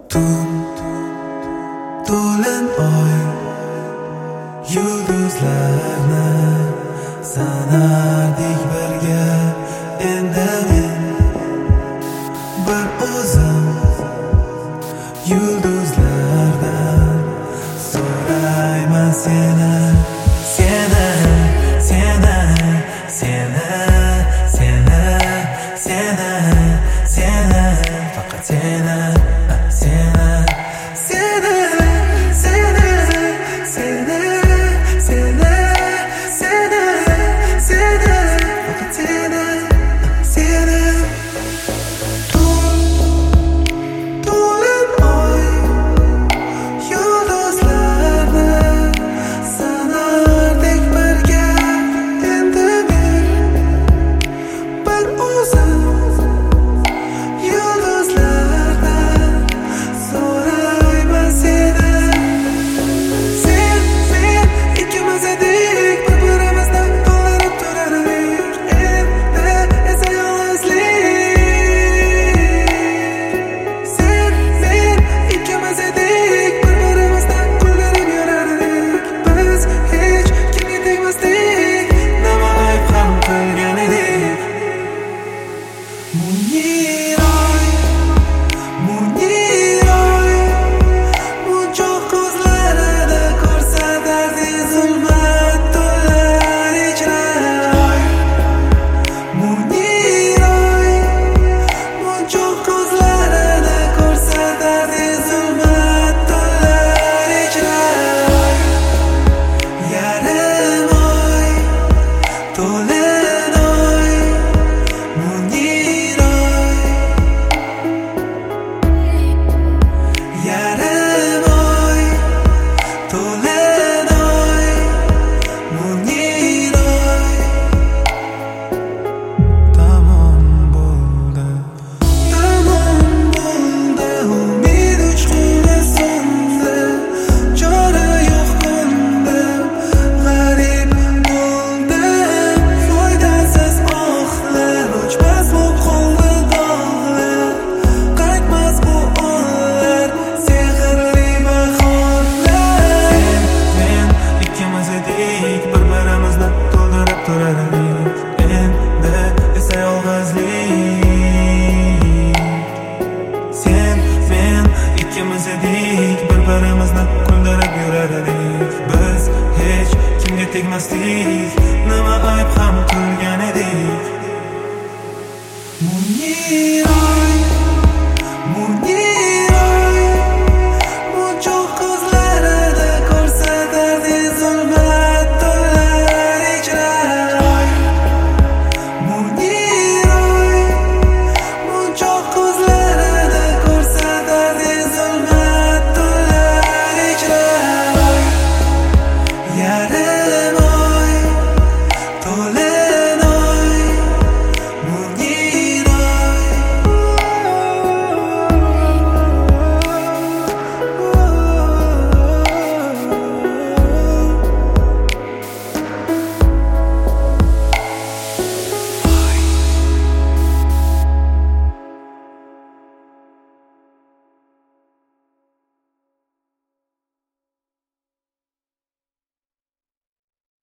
Tun to'lin oy yulduzlarni sanardik birga. Endi men bir o'zim yulduzlardan so'rayman seni, seni, seni, seni, seni, seni, seni, faqat seni, seni, seni, seni, seni, seni, seni, seni, faqat seni, seni. To'lin oy yulduzlarni sanardik birga. Endi men bir o'zim yulduzlardan so'rayman seni. Sen, men ikkimiz edik, bir-birimizdan to'ldirib turardik. Endi esa yolg'izlik. Sen, men ikkimiz edik, bir-birimizdan kuldirib yurardik. Biz hech kimga tegmasdik, nima ayb ham qilgan edik. Mungiroy, mungiroy, munchoq ko'zlarida ko'rsatardi zulmat tunlar ichra. Mungiroy, munchoq ko'zlarida ko'rsatardi zulmat tunlar ichra. Yarim oy, to'lin oy, mungiroy. Yarim oy, to'lin oy, mungiroy. Tamom bo'ldi, umid uchquni so'ndi, chora yo'q ko'ndim, g'arib bo'ldim. Foydasiz ohlar, o'chmas bo'lib qoldi dog'lar, qaytmas bu onlar, sehrli bahorlar. Sen, men ikkimiz edik, bir-birimizni to'ldirib turardik. Endi esa yolg'izlik. Sen, men ikkimiz edik, bir-birimizni kuldirib yurardik. Biz hech kimga tegmasdik,